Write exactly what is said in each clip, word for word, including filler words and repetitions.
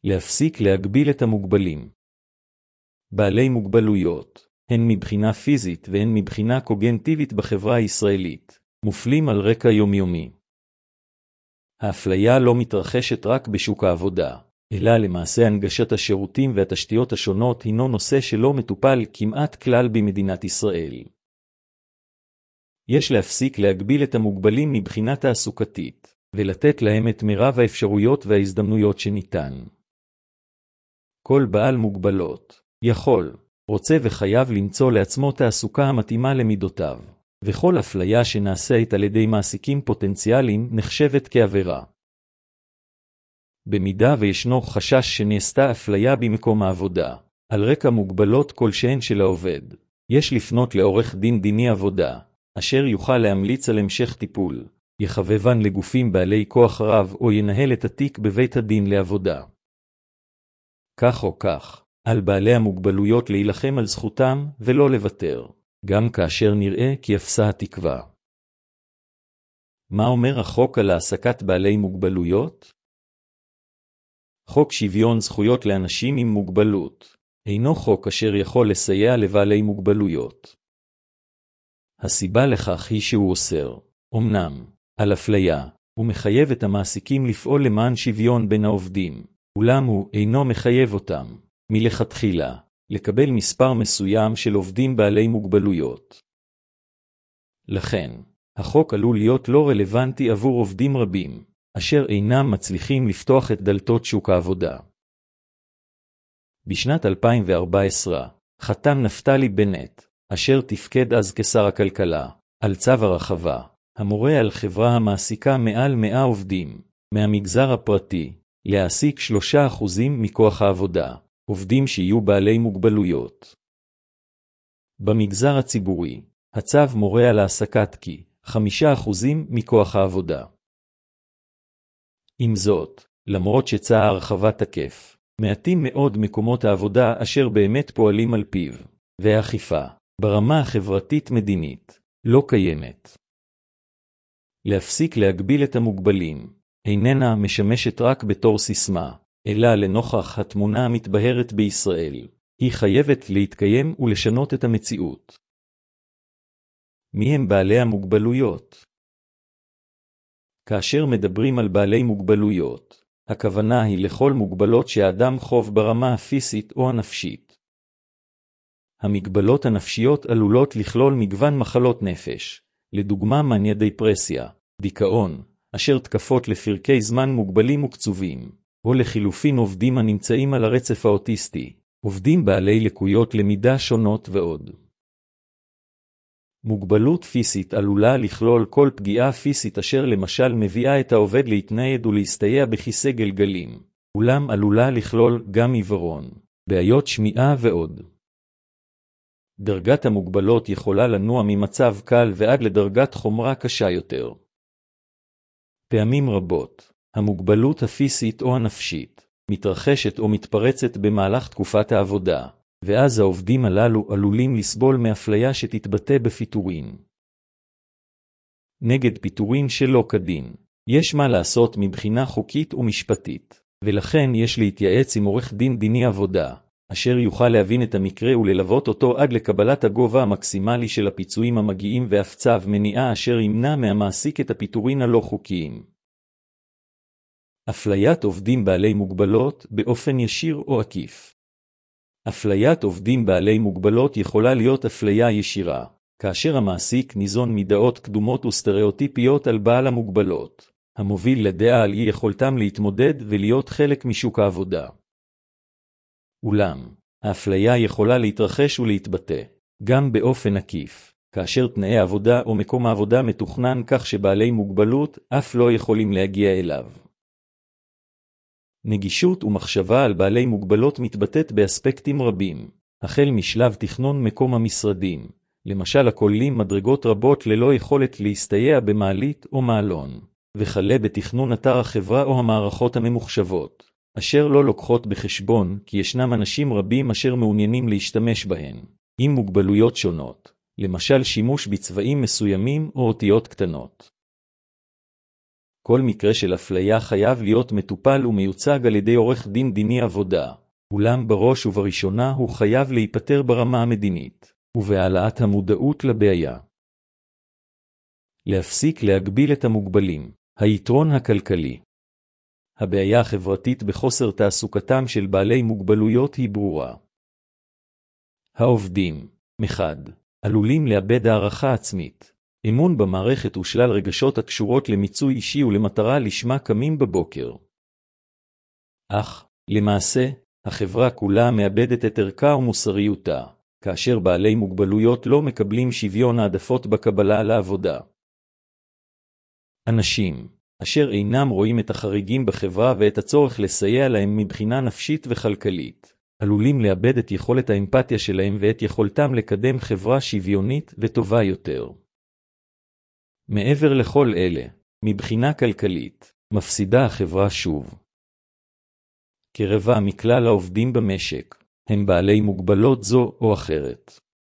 להפסיק להגביל את המוגבלים. בעלי מוגבלויות, הן מבחינה פיזית והן מבחינה קוגניטיבית בחברה הישראלית, מופלים על רקע יומיומי. האפליה לא מתרחשת רק בשוק העבודה, אלא למעשה הנגשת השירותים והתשתיות השונות הינו נושא שלא מטופל כמעט כלל במדינת ישראל. יש להפסיק להגביל את המוגבלים מבחינה תעסוקתית, ולתת להם את מרב האפשרויות וההזדמנויות שניתן. כל בעל מוגבלות יכול, רוצה וחייב למצוא לעצמו תעסוקה המתאימה למידותיו, וכל אפליה שנעשית על ידי מעסיקים פוטנציאליים נחשבת כעבירה. במידה וישנו חשש שנעשתה אפליה במקום העבודה, על רקע מוגבלות כלשהן של העובד, יש לפנות לעורך דין דיני עבודה, אשר יוכל להמליץ על המשך טיפול, יחבבן לגופים בעלי כוח רב או ינהל את התיק בבית הדין לעבודה. כך או כך, על בעלי המוגבלויות להילחם על זכותם ולא לוותר, גם כאשר נראה כי אפסה התקווה. מה אומר החוק על העסקת בעלי מוגבלויות? חוק שוויון זכויות לאנשים עם מוגבלות, אינו חוק אשר יכול לסייע לבעלי מוגבלויות. הסיבה לכך היא שהוא אוסר, אמנם, על אפליה, הוא מחייב את המעסיקים לפעול למען שוויון בין העובדים, אולם הוא אינו מחייב אותם, מלכתחילה, לקבל מספר מסוים של עובדים בעלי מוגבלויות. לכן, החוק עלול להיות לא רלוונטי עבור עובדים רבים, אשר אינם מצליחים לפתוח את דלתות שוק העבודה. בשנת אלפיים וארבע עשרה, חתם נפתלי בנט, אשר תפקד אז כשר הכלכלה, על צו הרחבה, המורה על חברה המעסיקה מעל מאה עובדים, מהמגזר הפרטי, להעסיק שלושה אחוזים מכוח העבודה, עובדים שיהיו בעלי מוגבלויות. במגזר הציבורי, הצו מורה על העסקת כי חמישה אחוזים מכוח העבודה. עם זאת, למרות שצע ההרחבה תקף, מעטים מאוד מקומות העבודה אשר באמת פועלים על פיו, והאכיפה, ברמה החברתית-מדינית, לא קיימת. להפסיק להגביל את המוגבלים, איננה משמשת רק בתור סיסמה, אלא לנוכח התמונה המתבהרת בישראל, היא חייבת להתקיים ולשנות את המציאות. מי הם בעלי המוגבלויות? כאשר מדברים על בעלי מוגבלויות, הכוונה היא לכל מוגבלות שהאדם חוב ברמה הפיזית או הנפשית. המגבלות הנפשיות עלולות לכלול מגוון מחלות נפש, לדוגמה מניה דיפרסיה, דיכאון, אשר תקפות לפרקי זמן מוגבלים וקצובים, או לחילופין עובדים הנמצאים על הרצף האוטיסטי, עובדים בעלי לקויות למידה שונות ועוד. מוגבלות פיזית עלולה לכלול כל פגיעה פיזית אשר למשל מביאה את העובד להתנייד ולהסתייע בכיסא גלגלים, אולם עלולה לכלול גם עיוורון, בעיות שמיעה ועוד. דרגת המוגבלות יכולה לנוע ממצב קל ועד לדרגת חומרה קשה יותר. פעמים רבות, המוגבלות הפיזית או הנפשית מתרחשת או מתפרצת במהלך תקופת העבודה, ואז העובדים הללו עלולים לסבול מאפליה שתתבטא בפיטורין. נגד פיטורין שלא כדין, יש מה לעשות מבחינה חוקית ומשפטית, ולכן יש להתייעץ עם עורך דין דיני עבודה, אשר יוכל להבין את המקרה וללוות אותו עד לקבלת הגובה המקסימלי של הפיצויים המגיעים ואף צו מניעה אשר ימנע מהמעסיק את הפיטורין הלא חוקיים. אפליית עובדים בעלי מוגבלות באופן ישיר או עקיף. אפליית עובדים בעלי מוגבלות יכולה להיות אפליה ישירה, כאשר המעסיק ניזון מדעות קדומות וסטריאוטיפיות על בעל המוגבלות, המוביל לדעה על אי יכולתם להתמודד ולהיות חלק משוק העבודה. אולם, האפליה יכולה להתרחש ולהתבטא, גם באופן עקיף, כאשר תנאי העבודה או מקום העבודה מתוכנן כך שבעלי מוגבלות אף לא יכולים להגיע אליו. נגישות ומחשבה על בעלי מוגבלות מתבטאת באספקטים רבים, החל משלב תכנון מקום המשרדים, למשל הכוללים מדרגות רבות ללא יכולת להסתייע במעלית או מעלון, וכלה בתכנון אתר החברה או המערכות הממוחשבות, אשר לא לוקחות בחשבון כי ישנם אנשים רבים אשר מעוניינים להשתמש בהן, עם מוגבלויות שונות, למשל שימוש בצבעים מסוימים או אותיות קטנות. כל מקרה של אפליה חייב להיות מטופל ומיוצג על ידי עורך דין דיני עבודה, אולם בראש ובראשונה הוא חייב להיפטר ברמה המדינית, ובהעלאת המודעות לבעיה. להפסיק להגביל את המוגבלים. היתרון הכלכלי. הבעיה החברתית בחוסר תעסוקתם של בעלי מוגבלויות היא ברורה. העובדים, מחד, עלולים לאבד הערכה עצמית, אמון במערכת ושלל רגשות הקשורות למיצוי אישי ולמטרה לשמה קמים בבוקר. אך, למעשה, החברה כולה מאבדת את ערכה ומוסריותה, כאשר בעלי מוגבלויות לא מקבלים שוויון העדפות בקבלה לעבודה. אנשים, אשר אינם רואים את החריגים בחברה ואת הצורך לסייע להם מבחינה נפשית וכלכלית, עלולים לאבד את יכולת האמפתיה שלהם ואת יכולתם לקדם חברה שוויונית וטובה יותר. מעבר לכל אלה, מבחינה כלכלית, מפסידה החברה שוב. כרבע מכלל העובדים במשק, הם בעלי מוגבלות זו או אחרת.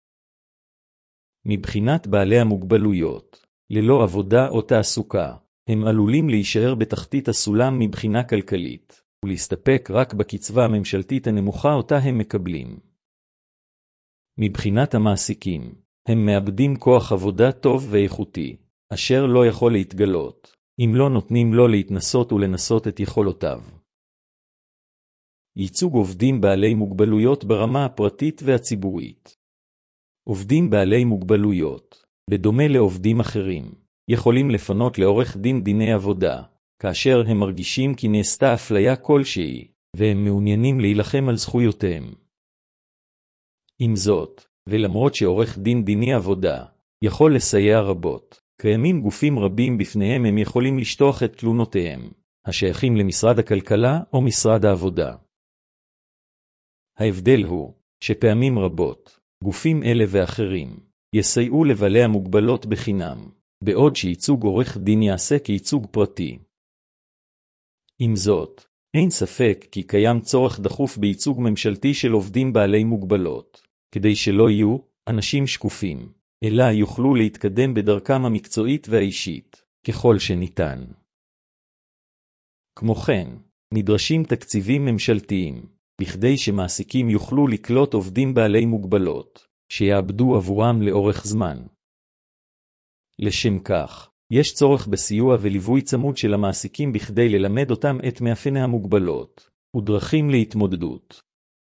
מבחינת בעלי המוגבלויות, ללא עבודה או תעסוקה, הם עלולים להישאר בתחתית הסולם מבחינה כלכלית, ולהסתפק רק בקצבה הממשלתית הנמוכה אותה הם מקבלים. מבחינת המעסיקים, הם מאבדים כוח עבודה טוב ואיכותי, אשר לא יכול להתגלות, אם לא נותנים לו להתנסות ולנסות את יכולותיו. ייצוג עובדים בעלי מוגבלויות ברמה הפרטית והציבורית. עובדים בעלי מוגבלויות, בדומה לעובדים אחרים, יכולים לפנות לעורך דין דיני עבודה, כאשר הם מרגישים כי נעשתה אפליה כלשהי, והם מעוניינים להילחם על זכויותיהם. עם זאת, ולמרות שעורך דין דיני עבודה, יכול לסייע רבות, קיימים גופים רבים בפניהם הם יכולים לשטוח את תלונותיהם, השייכים למשרד הכלכלה או משרד העבודה. ההבדל הוא, שפעמים רבות, גופים אלה ואחרים, יסייעו לבעלי המוגבלות בחינם, בעוד שייצוג עורך דין יעשה כייצוג פרטי. עם זאת, אין ספק כי קיים צורך דחוף בייצוג ממשלתי של עובדים בעלי מוגבלות, כדי שלא יהיו אנשים שקופים, אלא יוכלו להתקדם בדרכם המקצועית והאישית, ככל שניתן. כמו כן, נדרשים תקציבים ממשלתיים, בכדי שמעסיקים יוכלו לקלוט עובדים בעלי מוגבלות, שיעבדו עבורם לאורך זמן. לשם כך, יש צורך בסיוע וליווי צמוד של המעסיקים בכדי ללמד אותם את מאפייני המוגבלות, ודרכים להתמודדות.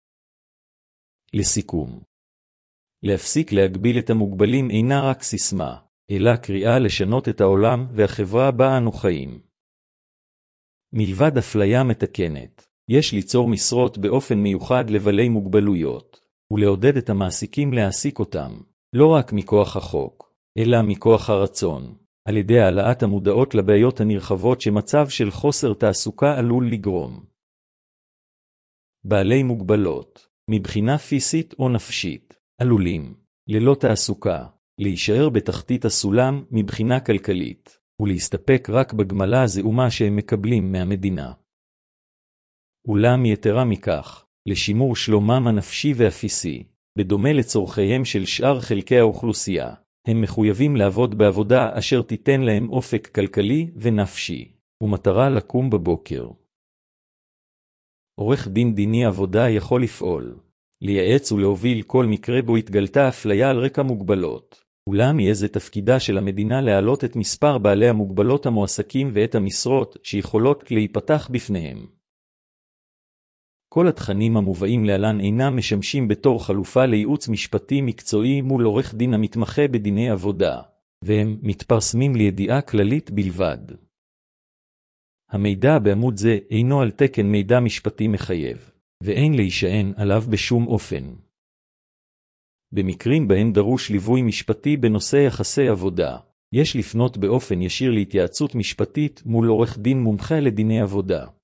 לסיכום, להפסיק להגביל את המוגבלים אינה רק סיסמה, אלא קריאה לשנות את העולם והחברה בה אנו חיים. מלבד אפליה מתקנת, יש ליצור משרות באופן מיוחד לבעלי מוגבלויות, ולעודד את המעסיקים להעסיק אותם, לא רק מכוח החוק, אלא מכוח הרצון, על ידי העלאת המודעות לבעיות הנרחבות שמצב של חוסר תעסוקה עלול לגרום. בעלי מוגבלות, מבחינה פיזית או נפשית, עלולים, ללא תעסוקה, להישאר בתחתית הסולם מבחינה כלכלית, ולהסתפק רק בגמלה הזעומה שהם מקבלים מהמדינה. אולם יתרה מכך, לשימור שלומם הנפשי והפיזי, בדומה לצורכיהם של שאר חלקי האוכלוסייה, הם מחויבים לעבוד בעבודה אשר תיתן להם אופק כלכלי ונפשי, ומטרה לקום בבוקר. עורך דין דיני עבודה יכול לפעול, לייעץ ולהוביל כל מקרה בו התגלתה אפליה על רקע מוגבלות, אולם יהיה זה תפקידה של המדינה להעלות את מספר בעלי המוגבלות המועסקים ואת המשרות שיכולות להיפתח בפניהם. כל התכנים המובאים להלן אינם משמשים בתור חלופה לייעוץ משפטי מקצועי מול עורך דין המתמחה בדיני עבודה, והם מתפרסמים לידיעה כללית בלבד. המידע בעמוד זה אינו על תקן מידע משפטי מחייב, ואין להישען עליו בשום אופן. במקרים בהם דרוש ליווי משפטי בנושא יחסי עבודה, יש לפנות באופן ישיר להתייעצות משפטית מול עורך דין מומחה לדיני עבודה.